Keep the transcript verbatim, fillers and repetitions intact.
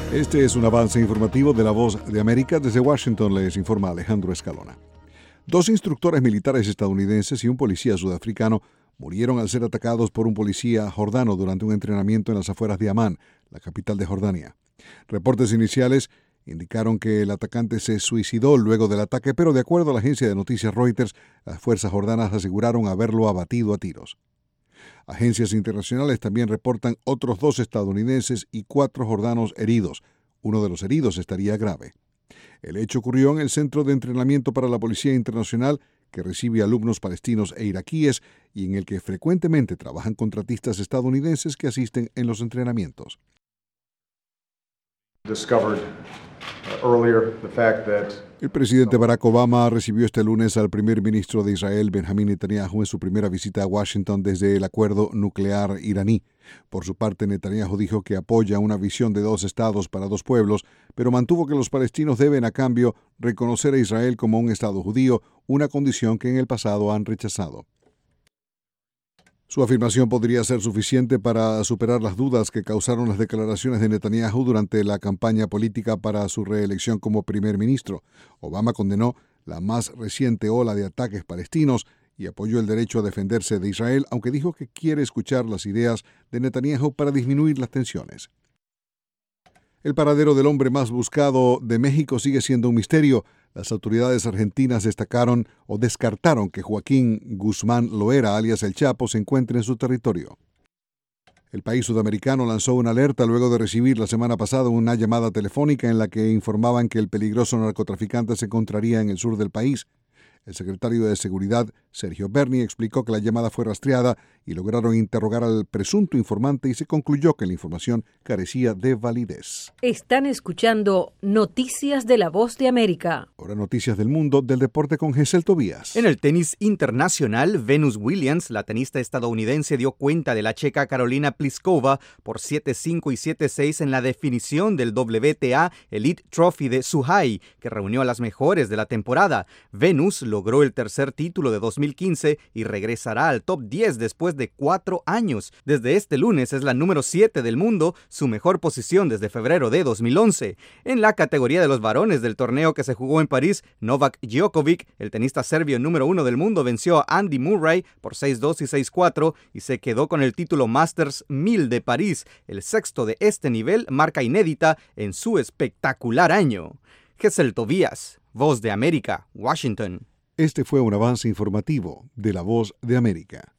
Este es un avance informativo de La Voz de América. Desde Washington les informa Alejandro Escalona. Dos instructores militares estadounidenses y un policía sudafricano murieron al ser atacados por un policía jordano durante un entrenamiento en las afueras de Amán, la capital de Jordania. Reportes iniciales indicaron que el atacante se suicidó luego del ataque, pero de acuerdo a la agencia de noticias Reuters, las fuerzas jordanas aseguraron haberlo abatido a tiros. Agencias internacionales también reportan otros dos estadounidenses y cuatro jordanos heridos. Uno de los heridos estaría grave. El hecho ocurrió en el Centro de Entrenamiento para la Policía Internacional, que recibe alumnos palestinos e iraquíes y en el que frecuentemente trabajan contratistas estadounidenses que asisten en los entrenamientos. El presidente Barack Obama recibió este lunes al primer ministro de Israel, Benjamín Netanyahu, en su primera visita a Washington desde el acuerdo nuclear iraní. Por su parte, Netanyahu dijo que apoya una visión de dos estados para dos pueblos, pero mantuvo que los palestinos deben, a cambio, reconocer a Israel como un estado judío, una condición que en el pasado han rechazado. Su afirmación podría ser suficiente para superar las dudas que causaron las declaraciones de Netanyahu durante la campaña política para su reelección como primer ministro. Obama condenó la más reciente ola de ataques palestinos y apoyó el derecho a defenderse de Israel, aunque dijo que quiere escuchar las ideas de Netanyahu para disminuir las tensiones. El paradero del hombre más buscado de México sigue siendo un misterio. Las autoridades argentinas destacaron o descartaron que Joaquín Guzmán Loera, alias El Chapo, se encuentre en su territorio. El país sudamericano lanzó una alerta luego de recibir la semana pasada una llamada telefónica en la que informaban que el peligroso narcotraficante se encontraría en el sur del país. El secretario de Seguridad, Sergio Berni, explicó que la llamada fue rastreada y lograron interrogar al presunto informante y se concluyó que la información carecía de validez. Están escuchando Noticias de La Voz de América. Ahora noticias del mundo del deporte con Gesel Tobías. En el tenis internacional, Venus Williams, la tenista estadounidense, dio cuenta de la checa Carolina Pliskova por siete cinco y siete seis en la definición del W T A Elite Trophy de Zhuhai, que reunió a las mejores de la temporada. Venus logró el tercer título de dos mil quince y regresará al top diez después de cuatro años. Desde este lunes es la número siete del mundo, su mejor posición desde febrero de dos mil once. En la categoría de los varones del torneo que se jugó en París, Novak Djokovic, el tenista serbio número uno del mundo, venció a Andy Murray por seis dos y seis cuatro y se quedó con el título Masters mil de París, el sexto de este nivel, marca inédita en su espectacular año. Gesel Tobías, Voz de América, Washington. Este fue un avance informativo de La Voz de América.